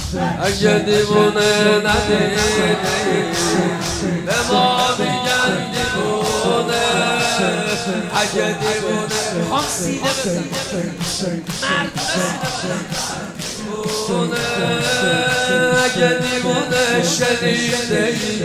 اگه دیوونه ندیدی به ما میگن دیوونه اگه دیوونه خواهم سینه بزن اگه دیوونه شنیده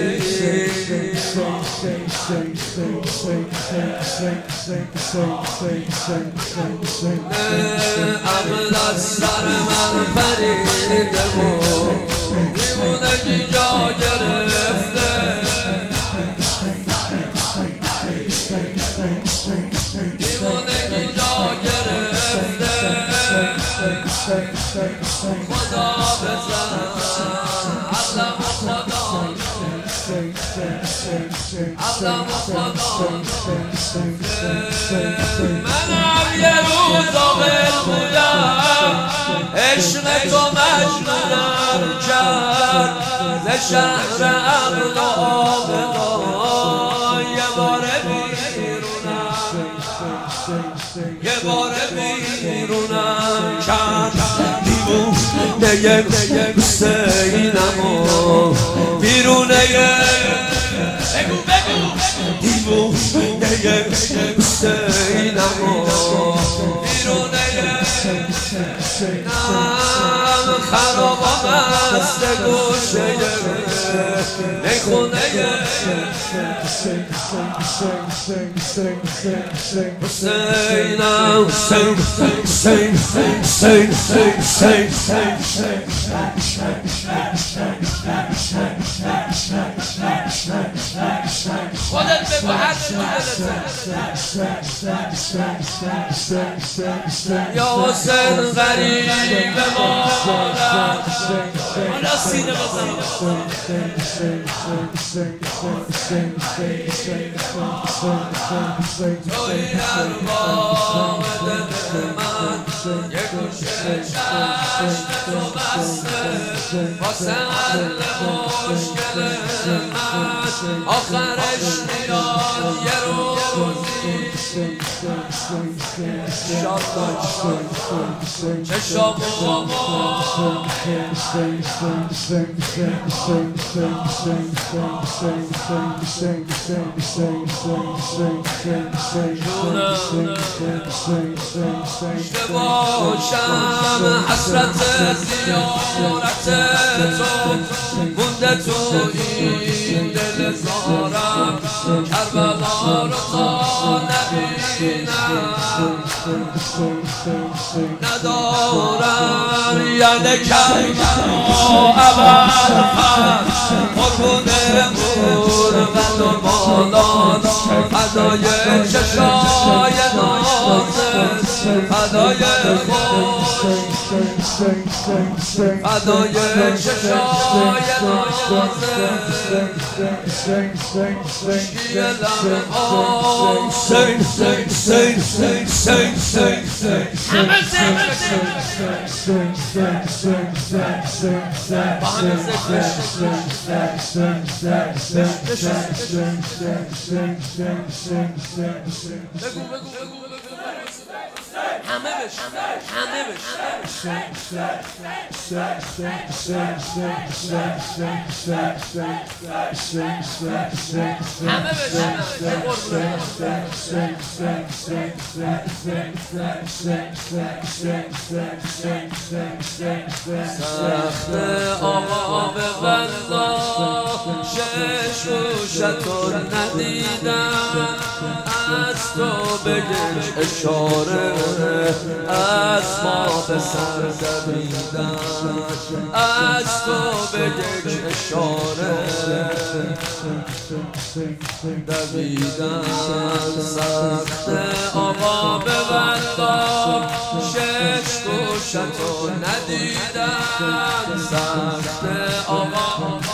عقل از سر من پریده بود دیوونگی جا گرفته دیوونگی جا گرفته خدا بزن علم خدا علم خدا منم یه روز آقل بودم عشق تو مجنونم کرد ز شهر عقل و آبلا یه باره بیرونم کرد دیوونه حسینم بیرونه دیوونه حسینم بیرونه خرابم است گوشه میخونه حسینم حسین حسین حسین حسین خودت بگو هر چی یا حسین غریب مادر حالا سینه بزن توی ارباب دل من یه گوشه چشم تو بسته واسه حل مشکل من آخرش میاد یه روزی چشم باشم حسرت زیارت تو مونده تو این دل زارم کربلا رو تا نبینم ندارم یعنی کربلا اول قربون مرغت و بالان فدای چشای نازت فدای خوش فدای چشای نازت خشکی لب حسین حسین حسین حسین حسین همه با همه همه سخت آقا به بندا شش گوشتو ندیدم از تو به یک اشاره از ما به سر دویدم از تو به یک اشاره دویدم سخت آقا به بندا شش گوشتو ندیدم سخت آقا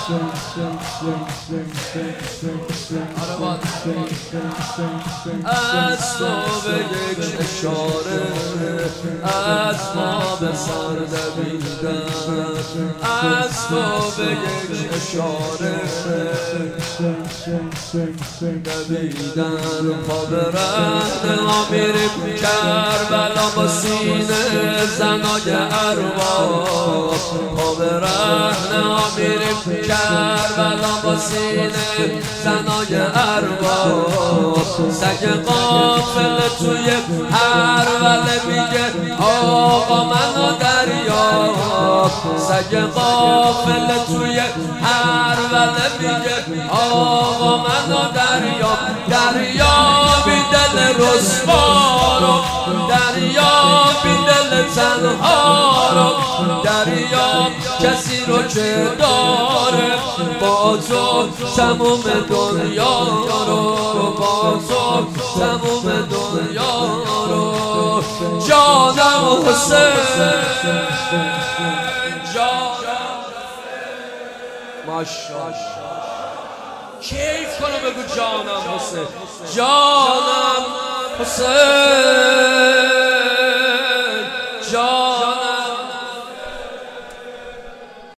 از تو به یک اشاره از ما به سر دویدم از تو به یک اشاره دویدن پا به رهن ها میریم کربلا با سینه زنای ارباب پا به رهن ها میریم کربلا با سینه زنای ارباب سگ قافله توی هر وله میگه آقا منو دریاب سگ قافله توی هر وله میگه آقا منو دریاب دریابی دل رسوا رو دریابی دل تنها رو دریاب کسی رو که داره با تو تموم دنیا رو با تو تموم دنیا رو جانم حسین ماشاءالله کیف کنو بگو جانم حسین جانم حسین